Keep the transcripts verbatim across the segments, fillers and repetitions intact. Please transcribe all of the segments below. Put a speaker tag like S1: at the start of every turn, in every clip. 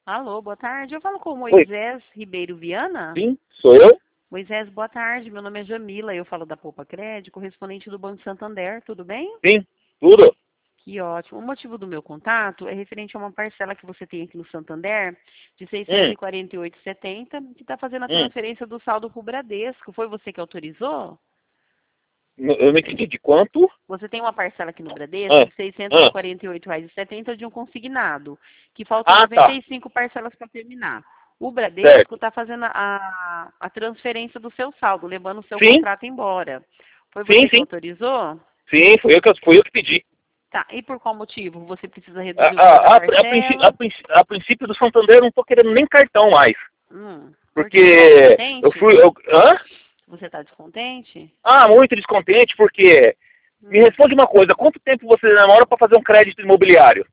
S1: Alô, boa tarde. Eu falo com o
S2: Oi,
S1: Moisés Ribeiro Viana.
S2: sim, sou eu?
S1: Moisés, boa tarde. Meu nome é Jamila. Eu falo da Poupa Crédito, correspondente do Banco Santander. Tudo bem?
S2: Sim, tudo?
S1: Que ótimo. O motivo do meu contato é referente a uma parcela que você tem aqui no Santander de seiscentos
S2: Hum,
S1: e quarenta e oito reais e setenta centavos, que está fazendo a
S2: hum.
S1: transferência do saldo para o Bradesco. Foi você que autorizou?
S2: N- Eu não entendi de quanto?
S1: Você tem uma parcela aqui no Bradesco
S2: Ah,
S1: de seiscentos e
S2: ah,
S1: quarenta e oito reais e setenta centavos de um consignado, que faltam
S2: ah,
S1: noventa
S2: tá,
S1: e cinco parcelas para terminar. O Bradesco
S2: certo.
S1: está fazendo a, a transferência do seu saldo, levando o seu
S2: Sim,
S1: contrato embora. Foi
S2: sim,
S1: você que
S2: sim,
S1: autorizou?
S2: sim, foi eu que, foi eu que pedi.
S1: Tá, e por qual motivo? Você precisa
S2: A,
S1: reduzir o valor da
S2: a, a, a, princípio, a,
S1: parcela?
S2: princípio, a princípio do Santander eu não tô querendo nem cartão mais.
S1: Hum, por quê? Você está
S2: Porque eu
S1: descontente?
S2: fui. Eu, hã?
S1: Você está descontente?
S2: Ah, muito descontente, porque. Me
S1: Hum.
S2: responde uma coisa, quanto tempo você demora para fazer um crédito imobiliário?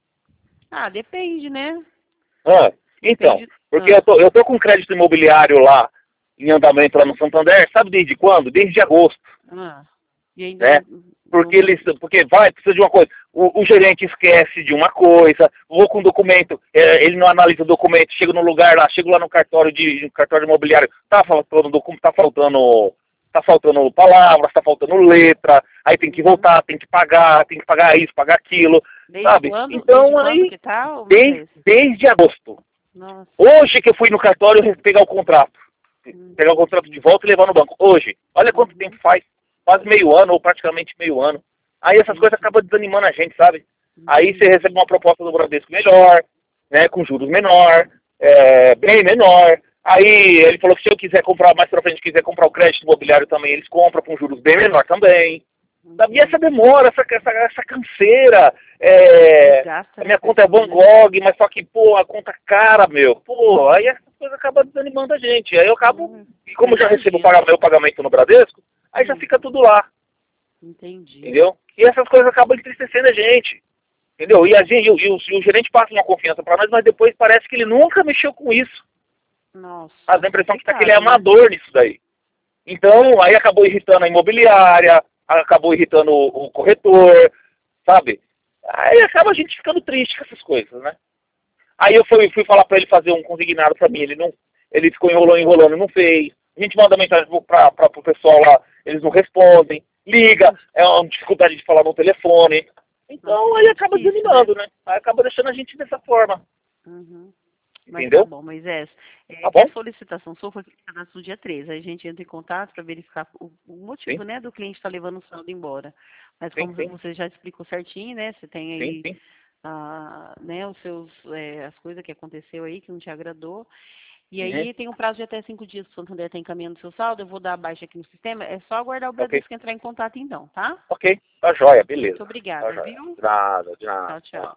S1: Ah, depende, né?
S2: Ah, então,
S1: Depende.
S2: porque eu
S1: Ah,
S2: tô, eu tô com crédito imobiliário lá em andamento lá no Santander, sabe desde quando? Desde agosto,
S1: ah. E ainda
S2: né?
S1: não, não,
S2: Porque
S1: não.
S2: eles, porque vai, precisa de uma coisa. O, o gerente esquece de uma coisa, vou com documento, é, ele não analisa o documento, chega no lugar lá, chego lá no cartório de no cartório imobiliário, tá faltando documento, tá faltando, tá faltando palavras, tá faltando letra, aí tem que
S1: Uhum.
S2: voltar, tem que pagar, tem que pagar isso, pagar aquilo,
S1: Desde
S2: sabe?
S1: quando? Desde
S2: Então
S1: quando
S2: aí,
S1: que tá, ô
S2: desde,
S1: Moisés?
S2: desde agosto.
S1: Nossa.
S2: Hoje que eu fui no cartório pegar o contrato. Pegar o contrato de
S1: Entendi.
S2: volta e levar no banco. Hoje. Olha quanto tempo
S1: Uhum.
S2: faz. Quase meio ano, ou praticamente meio ano. Aí essas coisas
S1: Entendi.
S2: acabam desanimando a gente, sabe? Aí você recebe
S1: Entendi.
S2: uma proposta do Bradesco melhor, né? Com juros menor, é, bem menor. Aí ele falou que se eu quiser comprar mais pra frente, quiser comprar o crédito imobiliário também, eles compram com juros bem menor também. Sabe? E essa
S1: Entendi.
S2: demora, essa, essa, essa canseira, é,
S1: Desgasta,
S2: a
S1: né, a
S2: minha conta é
S1: pessoa,
S2: Van
S1: né?
S2: Gogh, mas só que, pô, a conta é cara, meu. Pô, aí essas coisas acabam desanimando a gente. Aí eu acabo,
S1: Hum,
S2: e
S1: eu
S2: como eu já recebo o
S1: imagino.
S2: pagamento, meu pagamento no Bradesco, aí já
S1: Hum,
S2: fica tudo lá,
S1: entendi.
S2: entendeu? E essas coisas acabam entristecendo a gente, entendeu? E, a gente, e, o, e o- e o gerente passa uma confiança pra nós, mas depois parece que ele nunca mexeu com isso.
S1: Nossa,
S2: Faz a impressão que, tá, que ele é
S1: complicado, né?
S2: amador nisso daí. Então, aí acabou irritando a imobiliária, acabou irritando o, o corretor, sabe? Aí acaba a gente ficando triste com essas coisas, né? Aí eu fui, fui falar pra ele fazer um consignado pra mim, ele não, ele ficou enrolando, enrolando, não fez. A gente manda mensagem pro, pra, pra, pro pessoal lá, eles não respondem, liga,
S1: Ixi,
S2: é uma dificuldade de falar no telefone.
S1: nossa,
S2: Então
S1: isso
S2: aí
S1: é
S2: acaba
S1: difícil, né?
S2: desanimando, né? Aí acaba deixando a gente dessa forma,
S1: Uhum. Mas tá
S2: entendeu?
S1: bom, Moisés. É
S2: Tá
S1: que a
S2: bom?
S1: solicitação sua foi feita no dia treze. A gente entra em contato para verificar o, o
S2: Sim,
S1: motivo, né, do cliente estar levando o saldo embora. Mas
S2: sim,
S1: como
S2: sim,
S1: você já explicou certinho, né, você tem
S2: sim,
S1: aí
S2: sim,
S1: ah, né, os seus, é, as coisas que aconteceu aí que não te agradou. E
S2: uhum,
S1: aí tem um prazo de até cinco dias para o Santander estar encaminhando o seu saldo. Eu vou dar a baixa aqui no sistema. É só aguardar o
S2: ok,
S1: Bradesco entrar em contato então, tá?
S2: ok, tá jóia,
S1: Muito
S2: beleza, tá
S1: obrigada,
S2: jóia.
S1: viu?
S2: De nada, de nada,
S1: Tchau,
S2: tá.
S1: tchau.